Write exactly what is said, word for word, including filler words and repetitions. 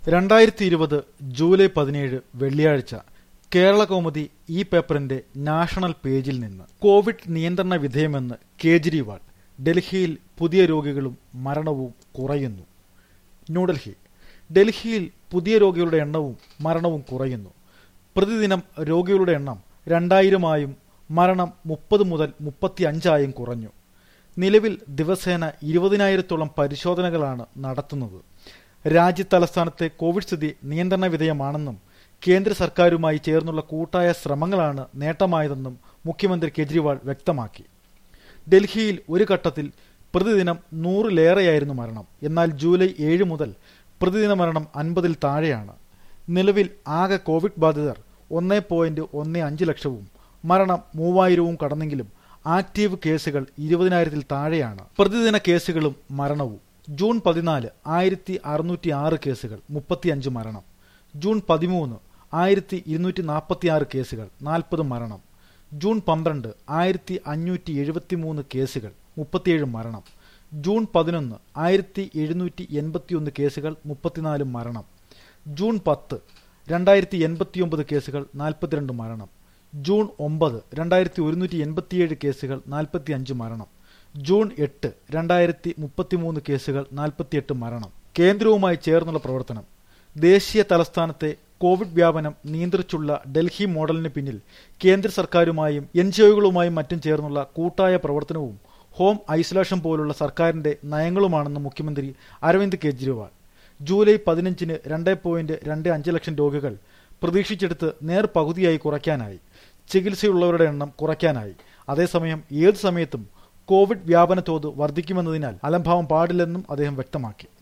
രണ്ടായിരത്തി ഇരുപത് ജൂലൈ പതിനേഴ് വെള്ളിയാഴ്ച കേരളകൗമുദി ഈ പേപ്പറിന്റെ നാഷണൽ പേജിൽ നിന്ന് കോവിഡ് നിയന്ത്രണ വിധേയമെന്ന് കേജ്രിവാൾ. ഡൽഹിയിൽ പുതിയ രോഗികളും മരണവും കുറയുന്നു. ന്യൂഡൽഹി. ഡൽഹിയിൽ പുതിയ രോഗികളുടെ എണ്ണവും മരണവും കുറയുന്നു. പ്രതിദിനം രോഗികളുടെ എണ്ണം രണ്ടായിരമായും മരണം മുപ്പത് മുതൽ മുപ്പത്തി അഞ്ചായും കുറഞ്ഞു. നിലവിൽ ദിവസേന ഇരുപതിനായിരത്തോളം പരിശോധനകളാണ് നടത്തുന്നത്. രാജ്യതലസ്ഥാനത്തെ കോവിഡ് സ്ഥിതി നിയന്ത്രണ വിധേയമാണെന്നും കേന്ദ്ര സർക്കാരുമായി ചേർന്നുള്ള കൂട്ടായ ശ്രമങ്ങളാണ് നേട്ടമായതെന്നും മുഖ്യമന്ത്രി കേജ്രിവാൾ വ്യക്തമാക്കി. ഡൽഹിയിൽ ഒരു ഘട്ടത്തിൽ പ്രതിദിനം നൂറിലേറെയായിരുന്നു മരണം. എന്നാൽ ജൂലൈ ഏഴ് മുതൽ പ്രതിദിന മരണം അൻപതിൽ താഴെയാണ്. നിലവിൽ ആകെ കോവിഡ് ബാധിതർ ഒന്ന് പോയിന്റ് ഒന്ന് അഞ്ച് ലക്ഷവും മരണം മൂവായിരവും കടന്നെങ്കിലും ആക്റ്റീവ് കേസുകൾ ഇരുപതിനായിരത്തിൽ താഴെയാണ്. പ്രതിദിന കേസുകളും മരണവും. ജൂൺ പതിനാല് ആയിരത്തി അറുന്നൂറ്റി ആറ് കേസുകൾ, മുപ്പത്തിയഞ്ച് മരണം. ജൂൺ പതിമൂന്ന് ആയിരത്തി ഇരുന്നൂറ്റി നാൽപ്പത്തി ആറ് കേസുകൾ, നാൽപ്പത് മരണം. ജൂൺ പന്ത്രണ്ട് ആയിരത്തി അഞ്ഞൂറ്റി എഴുപത്തി മൂന്ന് കേസുകൾ, മുപ്പത്തിയേഴ് മരണം. ജൂൺ പതിനൊന്ന് ആയിരത്തി എഴുന്നൂറ്റി എൺപത്തി ഒന്ന് കേസുകൾ, മുപ്പത്തിനാല് മരണം. ജൂൺ പത്ത് രണ്ടായിരത്തി എൺപത്തി ഒമ്പത് കേസുകൾ, നാൽപ്പത്തിരണ്ട് മരണം. ജൂൺ ഒമ്പത് രണ്ടായിരത്തി ഒരുന്നൂറ്റി എൺപത്തിയേഴ് കേസുകൾ, നാൽപ്പത്തി അഞ്ച് മരണം. ജൂൺ എട്ട് രണ്ടായിരത്തി മുപ്പത്തിമൂന്ന് കേസുകൾ, നാൽപ്പത്തിയെട്ട് മരണം. കേന്ദ്രവുമായി ചേർന്നുള്ള പ്രവർത്തനം. ദേശീയ തലസ്ഥാനത്തെ കോവിഡ് വ്യാപനം നിയന്ത്രിച്ചുള്ള ഡൽഹി മോഡലിന് പിന്നിൽ കേന്ദ്ര സർക്കാരുമായും എൻ ജി ഒകളുമായും മറ്റും ചേർന്നുള്ള കൂട്ടായ പ്രവർത്തനവും ഹോം ഐസൊലേഷൻ പോലുള്ള സർക്കാരിന്റെ നയങ്ങളുമാണെന്ന് മുഖ്യമന്ത്രി അരവിന്ദ് കെജ്രിവാൾ. ജൂലൈ പതിനഞ്ചിന് രണ്ട് പോയിന്റ് രണ്ട് അഞ്ച് ലക്ഷം രോഗികൾ പ്രതീക്ഷിച്ചെടുത്ത് നേർ പകുതിയായി കുറയ്ക്കാനായി. ചികിത്സയുള്ളവരുടെ എണ്ണം കുറയ്ക്കാനായി. അതേസമയം ഏതു സമയത്തും കോവിഡ് വ്യാപന തോത് വർദ്ധിക്കുമെന്നതിനാൽ അലംഭാവം പാടില്ലെന്നും അദ്ദേഹം വ്യക്തമാക്കി.